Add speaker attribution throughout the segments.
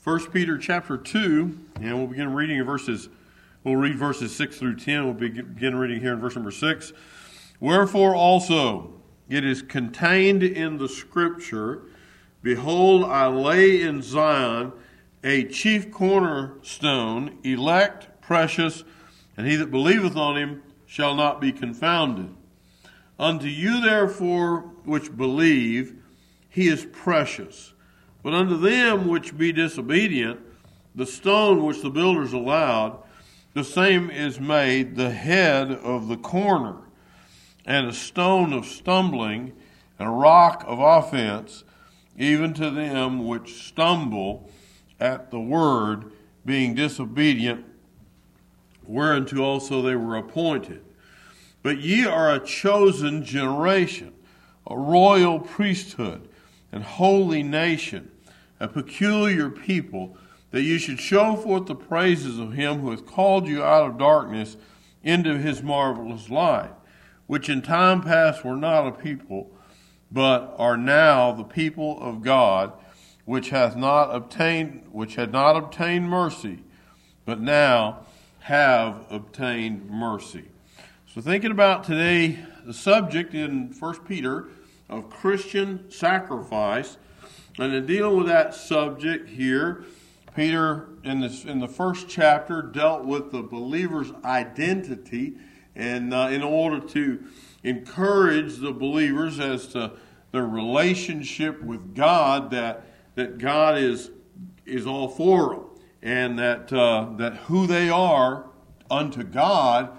Speaker 1: 1 Peter chapter 2, and we'll begin reading we'll read verses 6 through 10. We'll begin reading here in verse number 6. Wherefore also it is contained in the Scripture, Behold, I lay in Zion a chief cornerstone, elect, precious, and he that believeth on him shall not be confounded. Unto you therefore which believe, he is precious. But unto them which be disobedient, the stone which the builders allowed, the same is made the head of the corner, and a stone of stumbling, and a rock of offense, even to them which stumble at the word, being disobedient, whereunto also they were appointed. But ye are a chosen generation, a royal priesthood, and holy nation, a peculiar people, that you should show forth the praises of him who hath called you out of darkness into his marvelous light, which in time past were not a people, but are now the people of God, which had not obtained mercy, but now have obtained mercy. So thinking about today, the subject in 1 Peter of Christian sacrifice, and in dealing with that subject here, Peter in the first chapter dealt with the believer's identity, and in order to encourage the believers as to their relationship with God, that God is all for them, and that who they are unto God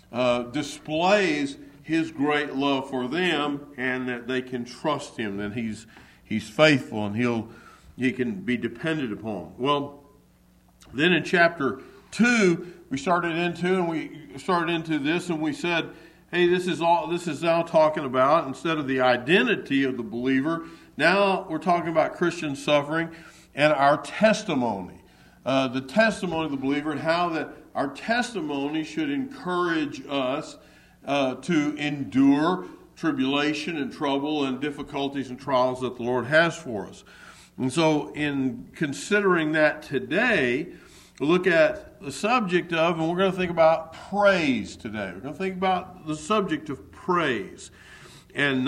Speaker 1: displays his great love for them, and that they can trust him, that he's faithful, and he can be depended upon. Well, then in chapter 2, we started into this, and we said, hey, this is now talking about, instead of the identity of the believer, now we're talking about Christian suffering and our testimony. The testimony of the believer, and how that our testimony should encourage us to endure tribulation and trouble and difficulties and trials that the Lord has for us. And so in considering that today, we'll look at the subject of, and we're going to think about praise today. We're going to think about the subject of praise. And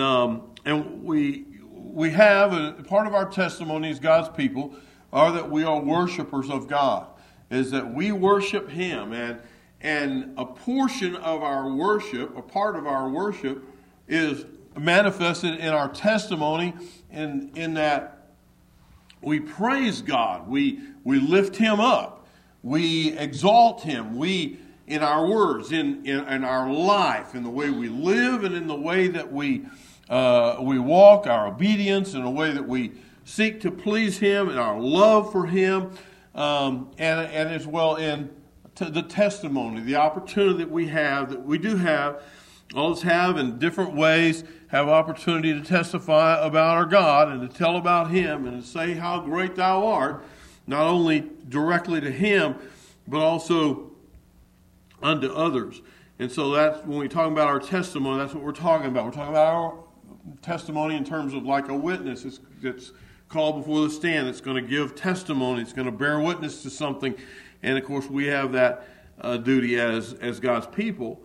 Speaker 1: we have, a part of our testimony as God's people are that we are worshipers of God, is that we worship him. And a portion of our worship, a part of our worship, is manifested in our testimony in that we praise God. We lift him up. We exalt him. We, in our words, in our life, in the way we live, and in the way that we walk, our obedience, in the way that we seek to please him, and our love for him, and as well in the testimony, the opportunity that we do have, all of us have in different ways, have opportunity to testify about our God and to tell about him and to say how great thou art, not only directly to him, but also unto others. And so that's when we talk about our testimony, that's what we're talking about. We're talking about our testimony in terms of like a witness that's called before the stand, that's going to give testimony, it's going to bear witness to something. And of course we have that duty as God's people.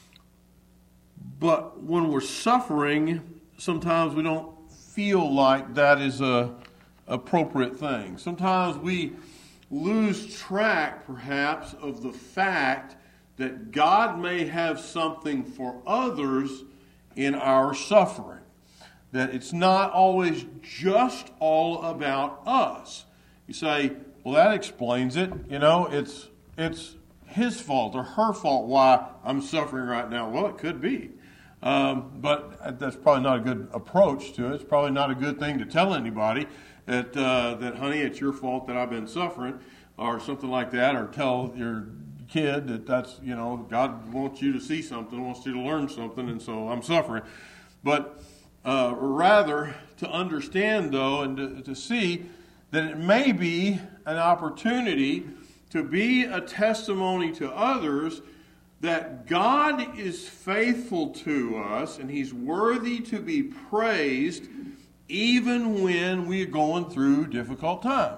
Speaker 1: But when we're suffering, sometimes we don't feel like that is a appropriate thing. Sometimes we lose track, perhaps, of the fact that God may have something for others in our suffering. That it's not always just all about us. You say, well, that explains it. You know, it's his fault or her fault why I'm suffering right now. Well, it could be. But that's probably not a good approach to it. It's probably not a good thing to tell anybody that honey, it's your fault that I've been suffering, or something like that, or tell your kid that that's, you know, God wants you to see something, wants you to learn something, and so I'm suffering. But rather to understand, though, and to see that it may be an opportunity to be a testimony to others that God is faithful to us and he's worthy to be praised even when we are going through difficult times.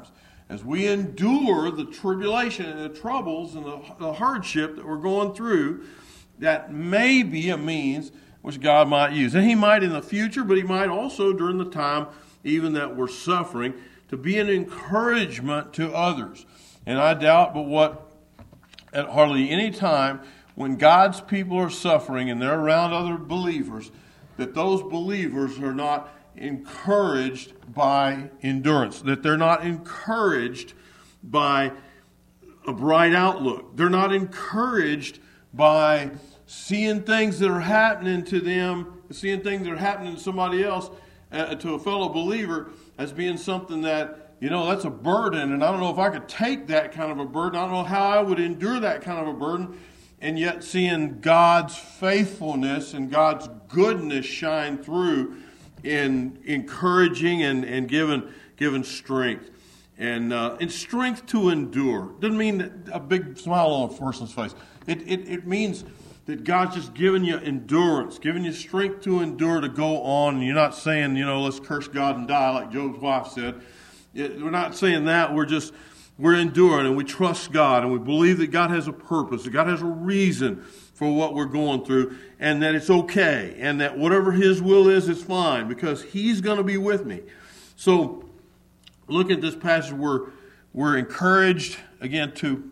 Speaker 1: as we endure the tribulation and the troubles and the hardship that we're going through, that may be a means which God might use. And he might in the future, but he might also during the time even that we're suffering, to be an encouragement to others. And I doubt but what at hardly any time when God's people are suffering and they're around other believers, that those believers are not encouraged by endurance, that they're not encouraged by a bright outlook. They're not encouraged by seeing things that are happening to them, seeing things that are happening to somebody else, to a fellow believer, as being something that, that's a burden, and I don't know if I could take that kind of a burden. I don't know how I would endure that kind of a burden, and yet seeing God's faithfulness and God's goodness shine through in encouraging and giving strength. And strength to endure. Doesn't mean a big smile on a person's face. It means that God's just giving you endurance, giving you strength to endure, to go on. And you're not saying, let's curse God and die like Job's wife said. We're not saying that. We're enduring, and we trust God, and we believe that God has a purpose, that God has a reason for what we're going through, and that it's okay, and that whatever His will is fine, because He's going to be with me. So, look at this passage. We're encouraged again to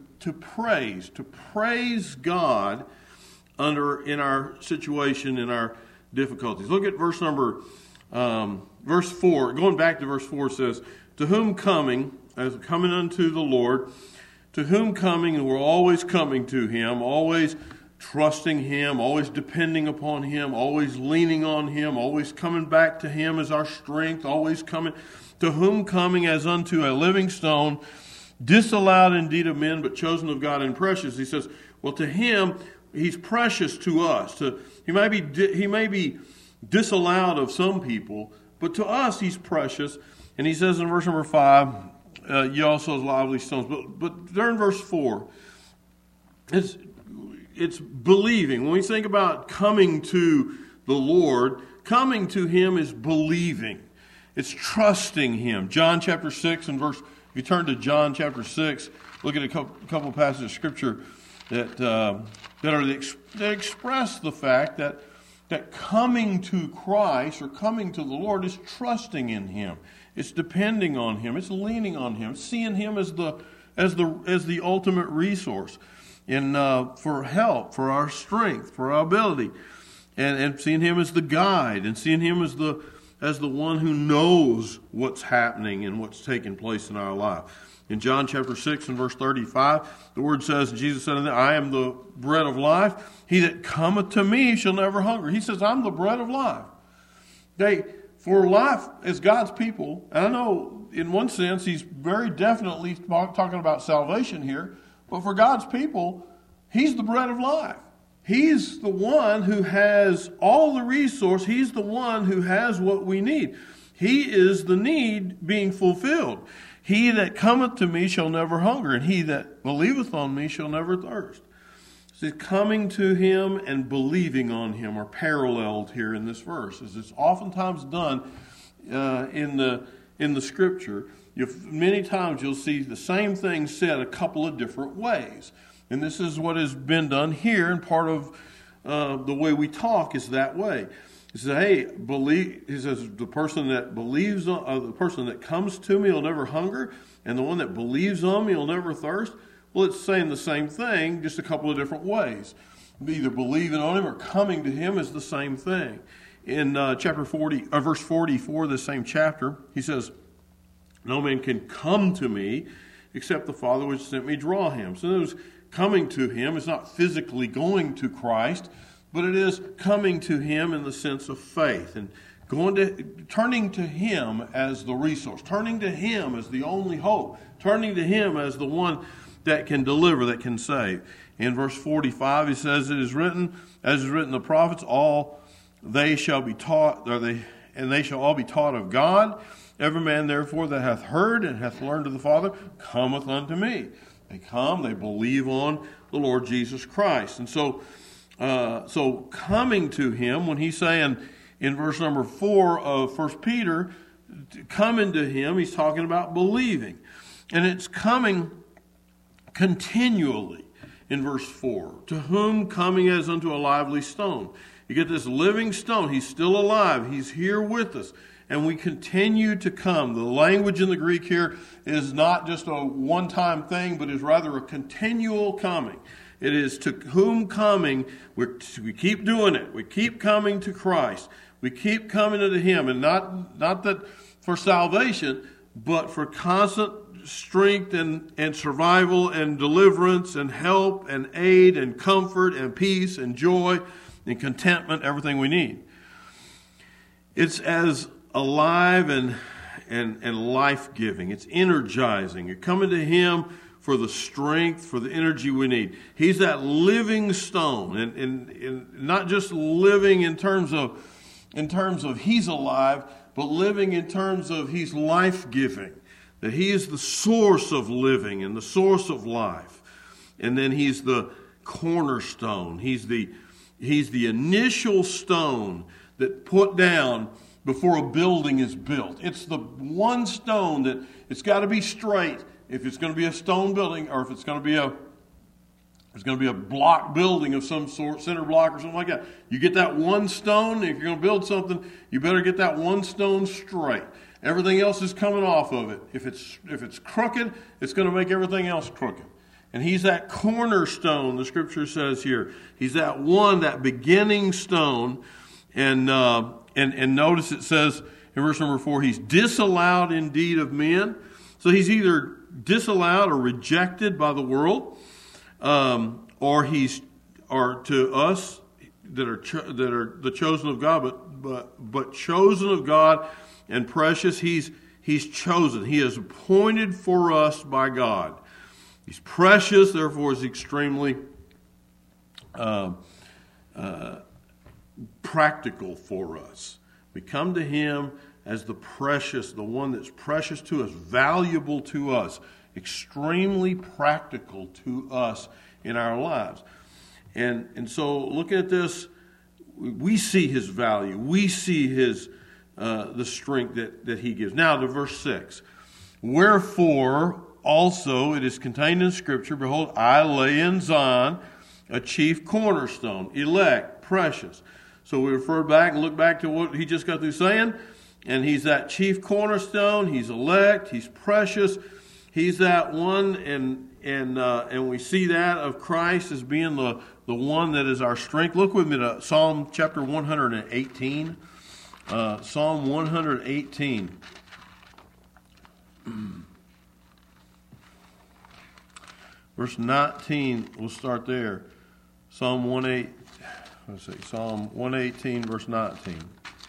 Speaker 1: praise God in our situation, in our difficulties. Look at verse 4. Going back to verse 4 says, "To whom coming unto the Lord, to whom coming, and we're always coming to Him, always trusting Him, always depending upon Him, always leaning on Him, always coming back to Him as our strength, always coming. To whom coming as unto a living stone, disallowed indeed of men, but chosen of God and precious." He says, well, to Him, He's precious to us. He may be disallowed of some people, but to us He's precious. And he says in verse number 5, ye also as lively stones. But there in verse 4, it's believing. When we think about coming to the Lord, coming to Him is believing. It's trusting Him. John chapter 6 and verse, if you turn to John chapter 6, look at a couple of passages of Scripture that express the fact that coming to Christ or coming to the Lord is trusting in Him. It's depending on Him. It's leaning on Him. It's seeing Him as the ultimate resource for help, for our strength, for our ability, and seeing Him as the guide, and seeing Him as the one who knows what's happening and what's taking place in our life. In John chapter 6 and verse 35, the Word says, Jesus said, "I am the bread of life. He that cometh to me shall never hunger." He says, I'm the bread of life. For life as God's people, and I know in one sense He's very definitely talking about salvation here, but for God's people, He's the bread of life. He's the one who has all the resource. He's the one who has what we need. He is the need being fulfilled. He that cometh to me shall never hunger, and he that believeth on me shall never thirst. So coming to Him and believing on Him are paralleled here in this verse, as it's oftentimes done in the Scripture. Many times you'll see the same thing said a couple of different ways. And this is what has been done here, and part of the way we talk is that way. He says, "Hey, believe." He says, "The person that believes, the person that comes to me will never hunger, and the one that believes on me will never thirst." Well, it's saying the same thing, just a couple of different ways. Either believing on Him or coming to Him is the same thing. In verse 44 of the same chapter, he says, "No man can come to me except the Father which sent me draw him." So there's coming to Him. It's not physically going to Christ, but it is coming to Him in the sense of faith and turning to Him as the resource, turning to Him as the only hope, turning to Him as the one that can deliver, that can save. In verse 45, he says, "It is written, as is written the prophets, all they shall be taught, and they shall all be taught of God. Every man therefore that hath heard and hath learned of the Father cometh unto me." They come, they believe on the Lord Jesus Christ. And so coming to Him, when he's saying in verse number 4 of 1 Peter, coming to Him, he's talking about believing. And it's coming continually in verse 4. To whom coming as unto a lively stone. You get this living stone. He's still alive. He's here with us. And we continue to come. The language in the Greek here is not just a one-time thing, but is rather a continual coming. It is to whom coming, we keep doing it. We keep coming to Christ. We keep coming to Him. And not that for salvation, but for constant strength and survival and deliverance and help and aid and comfort and peace and joy and contentment, everything we need. It's as alive and life-giving. It's energizing. You're coming to Him for the strength, for the energy we need. He's that living stone, and not just living in terms of He's alive, but living in terms of He's life-giving. That He is the source of living and the source of life. And then He's the cornerstone. He's the initial stone that put down before a building is built. It's the one stone that it's got to be straight if it's going to be a stone building, or if it's going to be a block building of some sort, cinder block or something like that. You get that one stone. If you're going to build something, you better get that one stone straight. Everything else is coming off of it. If it's crooked, it's going to make everything else crooked. And He's that cornerstone, the Scripture says here. He's that one, that beginning stone. And notice it says in verse number 4, He's disallowed indeed of men. So He's either disallowed or rejected by the world, or to us that are the chosen of God, but chosen of God and precious. He's chosen. He is appointed for us by God. He's precious, therefore is extremely practical for us. We come to Him as the precious, the one that's precious to us, valuable to us, extremely practical to us in our lives. And so looking at this, we see His value. We see His the strength that He gives. Now to verse 6. Wherefore also it is contained in Scripture, behold, I lay in Zion a chief cornerstone, elect, precious. So we refer back and look back to what he just got through saying. And He's that chief cornerstone. He's elect. He's precious. He's that one. And we see that of Christ as being the one that is our strength. Look with me to Psalm chapter 118. Psalm 118. Verse 19, we'll start there. Psalm 118, verse 19.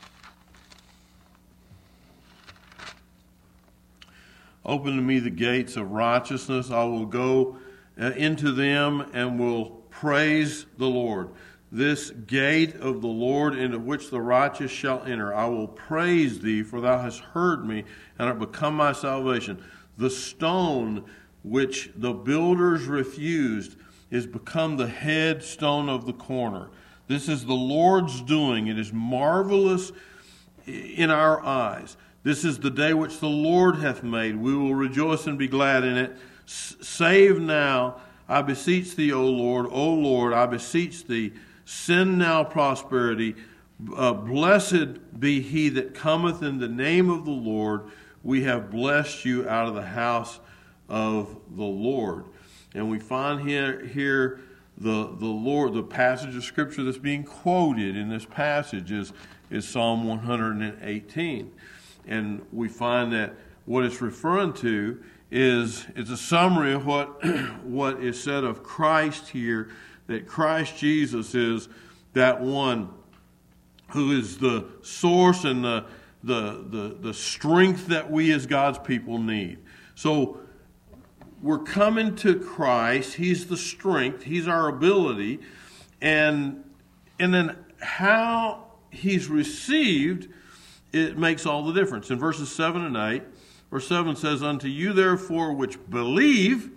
Speaker 1: Open to me the gates of righteousness. I will go into them and will praise the Lord. This gate of the Lord into which the righteous shall enter. I will praise Thee, for Thou hast heard me, and art become my salvation. The stone which the builders refused is become the headstone of the corner. This is the Lord's doing. It is marvelous in our eyes. This is the day which the Lord hath made. We will rejoice and be glad in it. Save now, I beseech Thee, O Lord. O Lord, I beseech Thee. Send now prosperity. Blessed be he that cometh in the name of the Lord. We have blessed you out of the house of the Lord. And we find here the Lord, the passage of Scripture that's being quoted in this passage is Psalm 118. And we find that what it's referring to is a summary of what is said of Christ here, that Christ Jesus is that one who is the source and the strength that we as God's people need. So we're coming to Christ. He's the strength. He's our ability. And then how He's received, it makes all the difference. In verses 7 and 8, verse 7 says, Unto you therefore which believe,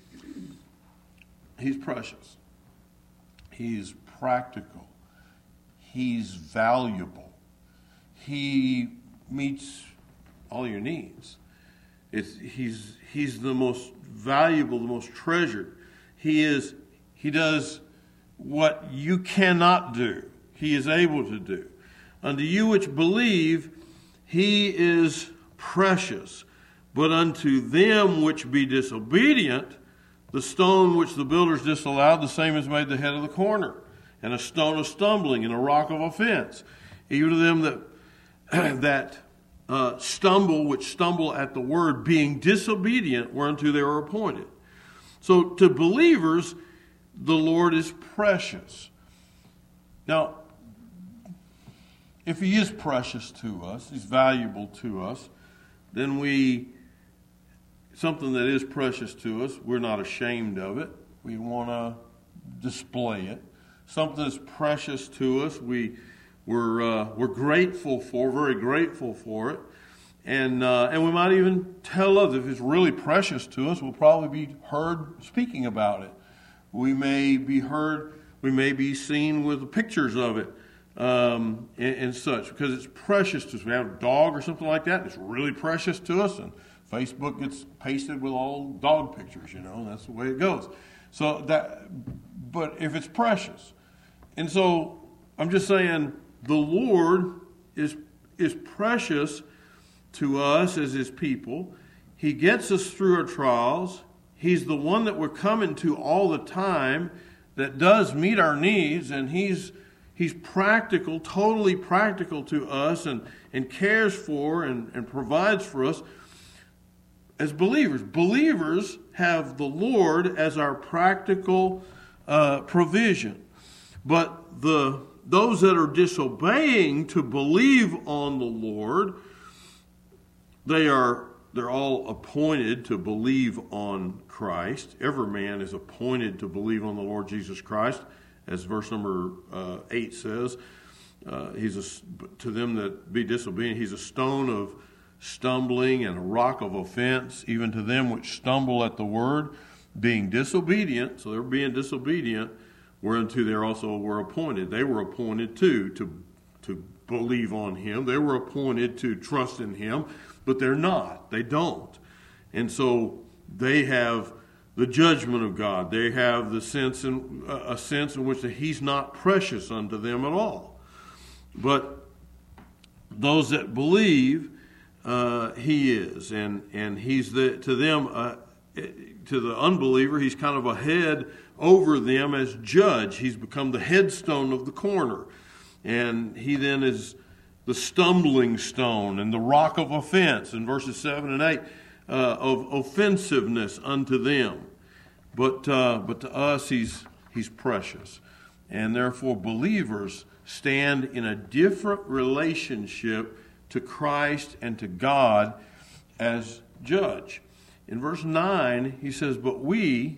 Speaker 1: He's precious. He's practical. He's valuable. He meets all your needs. He's the most valuable, the most treasured. He does what you cannot do. He is able to do. Unto you which believe, he is precious. But unto them which be disobedient, the stone which the builders disallowed, the same is made the head of the corner, and a stone of stumbling, and a rock of offense. Even to them that stumble, which stumble at the word, being disobedient, whereunto they were appointed. So to believers, the Lord is precious. Now, if he is precious to us, he's valuable to us, then something that is precious to us, we're not ashamed of it. We want to display it. Something that's precious to us, we're grateful for, very grateful for it. And we might even tell others. If it's really precious to us, we'll probably be heard speaking about it. We may be heard, we may be seen with pictures of it and such, because it's precious to us. We have a dog or something like that, it's really precious to us, and Facebook gets pasted with all dog pictures, that's the way it goes. But if it's precious, and so I'm just saying the Lord is precious to us as his people. He gets us through our trials. He's the one that we're coming to all the time that does meet our needs, and he's practical, totally practical to us, and cares for and provides for us as believers. Believers have the Lord as our practical provision. But those that are disobeying to believe on the Lord, they're all appointed to believe on Christ. Every man is appointed to believe on the Lord Jesus Christ, as verse number 8 says. To them that be disobedient, he's a stone of stumbling and a rock of offense, even to them which stumble at the word, being disobedient. So they're being disobedient, whereunto they also were appointed. They were appointed to believe on him. They were appointed to trust in him, but they're not. They don't. And so they have the judgment of God. They have a sense in which he's not precious unto them at all. But those that believe, he is, and he's to them, to the unbeliever, he's kind of a head over them as judge. He's become the headstone of the corner, and he then is the stumbling stone and the rock of offense in verses 7 and 8 of offensiveness unto them. But to us, he's precious, and therefore believers stand in a different relationship to Christ and to God as judge. In verse 9, he says, but we,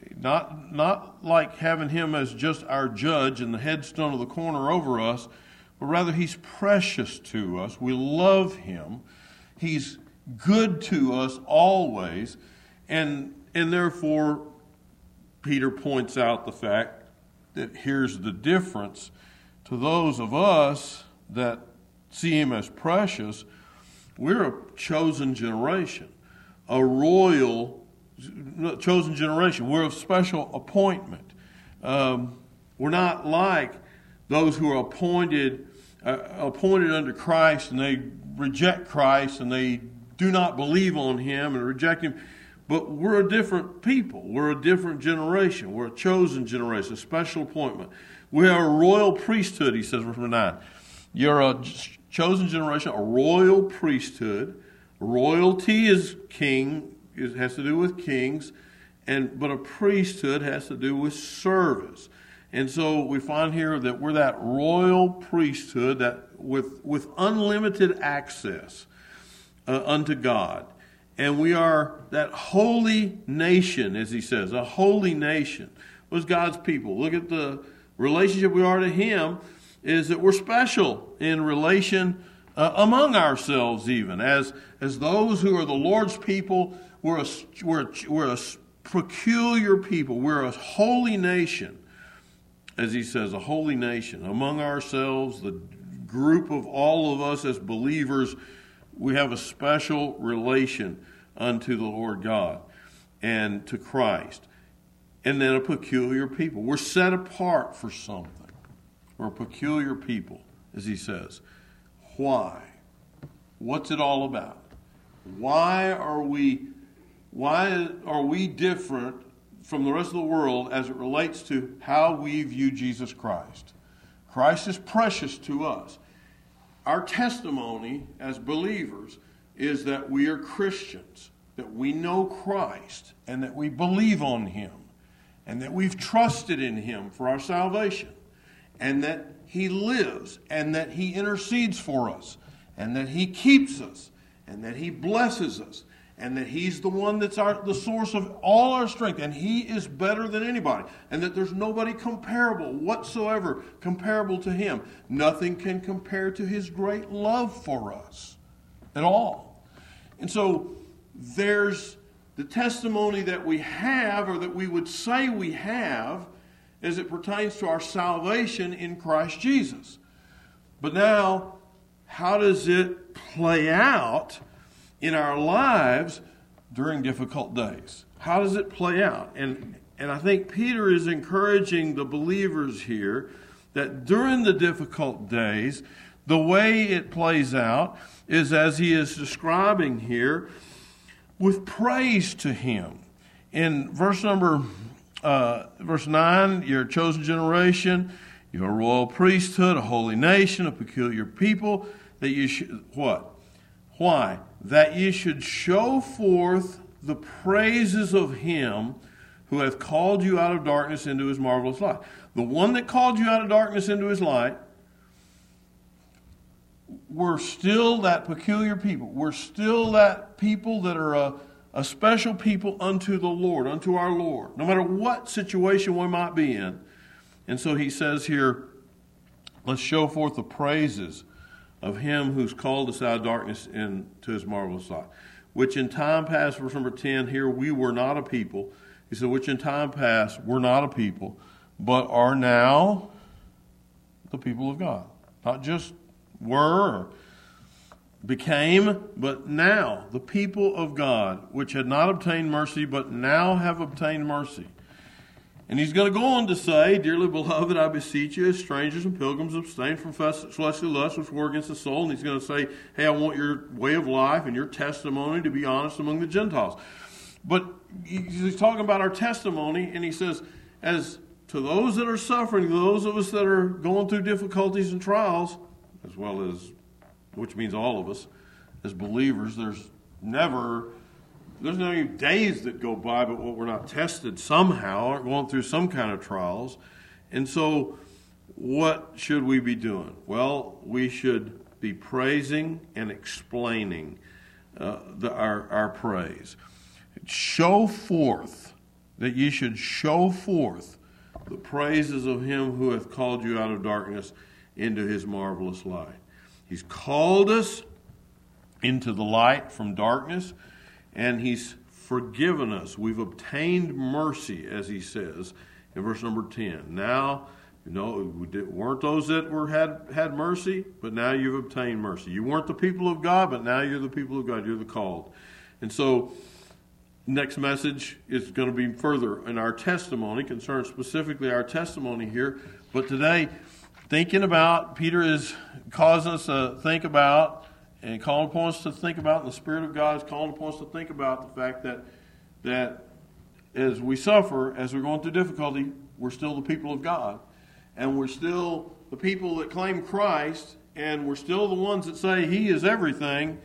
Speaker 1: not like having him as just our judge and the headstone of the corner over us, but rather he's precious to us. We love him. He's good to us always. And therefore, Peter points out the fact that here's the difference. To those of us that see him as precious, we're a chosen generation, a royal chosen generation. We're of special appointment. We're not like those who are appointed unto Christ, and they reject Christ and they do not believe on him and reject him. But we're a different people. We're a different generation. We're a chosen generation, a special appointment. We are a royal priesthood, he says, verse 9. You're a chosen generation, a royal priesthood. Royalty is king, it has to do with kings, but a priesthood has to do with service. And so we find here that we're that royal priesthood that with unlimited access unto God. And we are that holy nation, as he says, a holy nation. What's God's people? Look at the relationship we are to him, is that we're special in relation among ourselves even. As those who are the Lord's people, we're a peculiar people. We're a holy nation, as he says, a holy nation. Among ourselves, the group of all of us as believers, we have a special relation unto the Lord God and to Christ. And then a peculiar people. We're set apart for something. We're a peculiar people, as he says. Why? What's it all about? Why are we different from the rest of the world as it relates to how we view Jesus Christ? Christ is precious to us. Our testimony as believers is that we are Christians, that we know Christ, and that we believe on him, and that we've trusted in him for our salvation, and that he lives, and that he intercedes for us, and that he keeps us, and that he blesses us, and that he's the one that's the source of all our strength, and he is better than anybody, and that there's nobody comparable whatsoever comparable to him. Nothing can compare to his great love for us at all. And so there's the testimony that we have, or that we would say we have, as it pertains to our salvation in Christ Jesus. But now, how does it play out in our lives during difficult days? How does it play out? And I think Peter is encouraging the believers here that during the difficult days, the way it plays out is as he is describing here, with praise to him. In verse 9, you're a chosen generation, you're a royal priesthood, a holy nation, a peculiar people, that you should, what? Why? That you should show forth the praises of him who hath called you out of darkness into his marvelous light. The one that called you out of darkness into his light, we're still that peculiar people. We're still that people that are a special people unto the Lord, unto our Lord, no matter what situation we might be in. And so he says here, let's show forth the praises of him who's called us out of darkness into his marvelous light. Which in time past, verse number 10 here, we were not a people. He said, which in time past were not a people, but are now the people of God. Not just were or became, but now the people of God, which had not obtained mercy, but now have obtained mercy. And he's going to go on to say, dearly beloved, I beseech you, as strangers and pilgrims, abstain from fleshly lusts which war against the soul. And he's going to say, hey, I want your way of life and your testimony to be honest among the Gentiles. But he's talking about our testimony, and he says, as to those that are suffering, those of us that are going through difficulties and trials, as well as, which means all of us, as believers, there's no days that go by but we're not tested somehow, or going through some kind of trials. And so what should we be doing? Well, we should be praising and explaining our praise. Show forth, that ye should show forth the praises of him who hath called you out of darkness into his marvelous light. He's called us into the light from darkness, and he's forgiven us. We've obtained mercy, as he says in verse number 10. Now, weren't those that had mercy, but now you've obtained mercy. You weren't the people of God, but now you're the people of God. You're the called. And so, next message is going to be further in our testimony, concerns specifically our testimony here. But today, Peter is causing us to think about, and calling upon us to think about, and the Spirit of God is calling upon us to think about the fact that as we suffer, as we're going through difficulty, we're still the people of God. And we're still the people that claim Christ, and we're still the ones that say he is everything.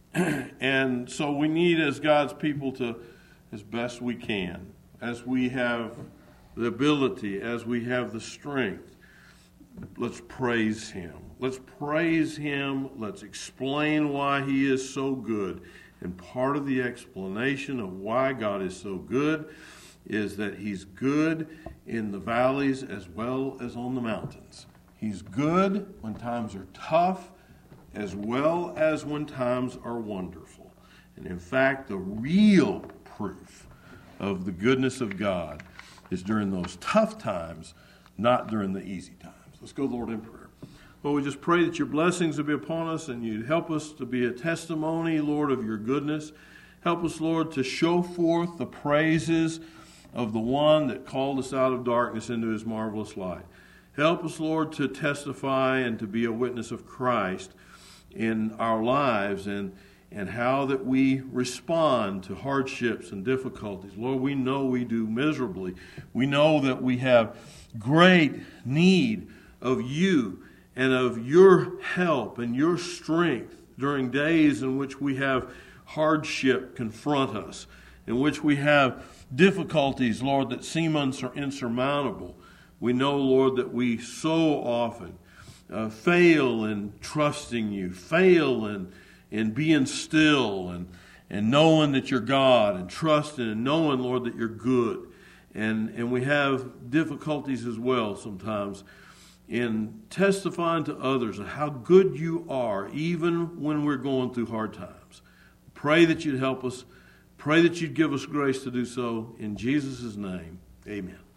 Speaker 1: And so we need, as God's people, to, as best we can, as we have the ability, as we have the strength, let's praise him. Let's praise him. Let's explain why he is so good. And part of the explanation of why God is so good is that he's good in the valleys as well as on the mountains. He's good when times are tough as well as when times are wonderful. And in fact, the real proof of the goodness of God is during those tough times, not during the easy times. Let's go to the Lord in prayer. Lord, we just pray that your blessings would be upon us and you'd help us to be a testimony, Lord, of your goodness. Help us, Lord, to show forth the praises of the one that called us out of darkness into his marvelous light. Help us, Lord, to testify and to be a witness of Christ in our lives and how that we respond to hardships and difficulties. Lord, we know we do miserably. We know that we have great need of you and of your help and your strength during days in which we have hardship confront us, in which we have difficulties, Lord, that seem insurmountable. We know, Lord, that we so often fail in trusting you, fail in being still and knowing that you're God, and trusting and knowing, Lord, that you're good. And we have difficulties as well sometimes in testifying to others of how good you are, even when we're going through hard times. Pray that you'd help us. Pray that you'd give us grace to do so. In Jesus' name, amen.